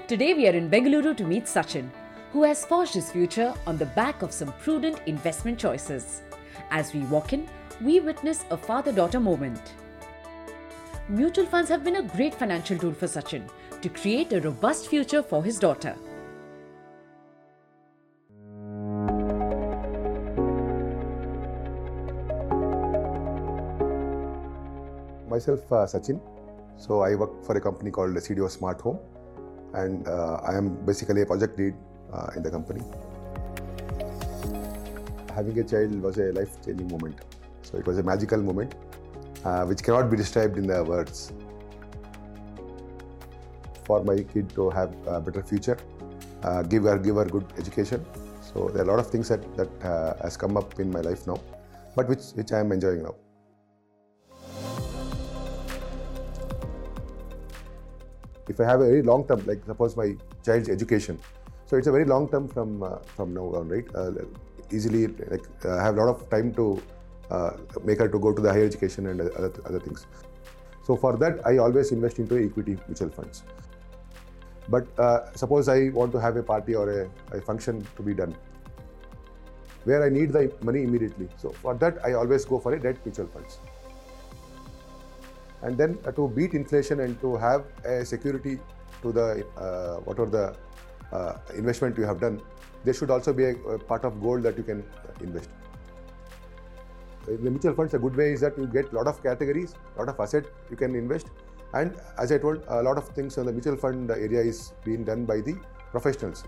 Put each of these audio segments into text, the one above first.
Today we are in Bengaluru to meet Sachin, who has forged his future on the back of some prudent investment choices. As we walk in, we witness a father-daughter moment. Mutual funds have been a great financial tool for Sachin to create a robust future for his daughter. Myself, Sachin. So I work for a company called CDO Smart Home, and I am basically a project lead in the company. Having a child was a life-changing moment. So it was a magical moment, which cannot be described in the words. For my kid to have a better future, give her good education. So there are a lot of things that has come up in my life now, but which I am enjoying now. If I have a very long term, like suppose my child's education, so it's a very long term from now on, right? Easily, I have a lot of time to make her to go to the higher education and other things. So for that, I always invest into equity mutual funds. But suppose I want to have a party or a function to be done, where I need the money immediately. So for that, I always go for a debt mutual funds. And then to beat inflation and to have a security to the whatever the investment you have done, there should also be a part of gold that you can invest. In the mutual funds, a good way is that you get a lot of categories, a lot of assets you can invest. And as I told, a lot of things in the mutual fund area is being done by the professionals.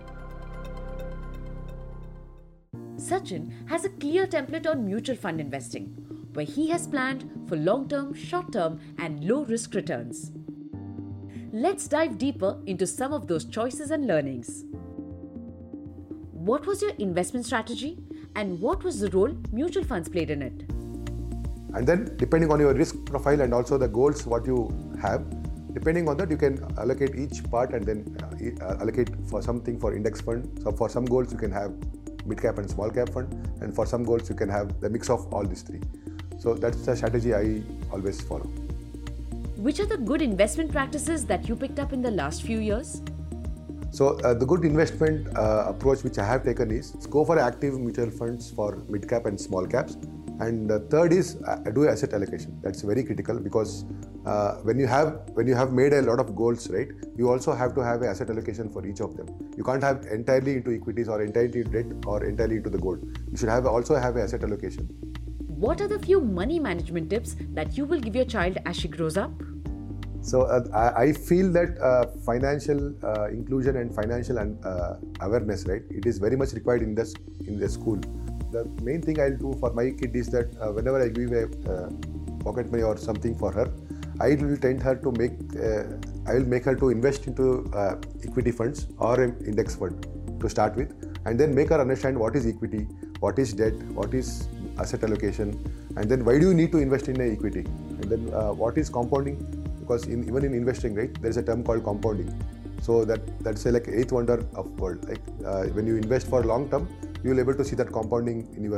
Sachin has a clear template on mutual fund investing, where he has planned for long-term, short-term and low-risk returns. Let's dive deeper into some of those choices and learnings. What was your investment strategy and what was the role mutual funds played in it? And then depending on your risk profile and also the goals what you have, depending on that you can allocate each part and then allocate for something for index fund. So for some goals you can have mid cap and small cap fund, and for some goals you can have the mix of all these three. So that's the strategy I always follow. Which are the good investment practices that you picked up in the last few years? So the good investment approach which I have taken is go for active mutual funds for mid cap and small caps. And the third is do asset allocation. That's very critical because when you have made a lot of goals, right, you also have to have an asset allocation for each of them. You can't have entirely into equities or entirely into debt or entirely into the gold. You should also have an asset allocation. What are the few money management tips that you will give your child as she grows up? So I feel that financial inclusion and financial awareness, right, it is very much required in the school. The main thing I'll do for my kid is that whenever I give a pocket money or something for her, I will tend her to I will make her to invest into equity funds or an index fund to start with, and then make her understand what is equity, what is debt, what is asset allocation, and then why do you need to invest in an equity, and then what is compounding, because even in investing, right, there is a term called compounding. So that's like eighth wonder of world. Like when you invest for long term, you will be able to see that compounding in your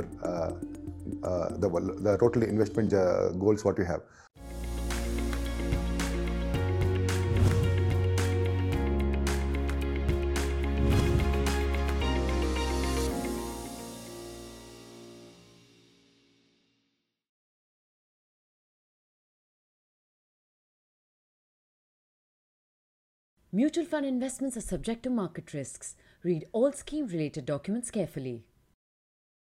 the total investment goals what you have. Mutual fund investments are subject to market risks. Read all scheme-related documents carefully.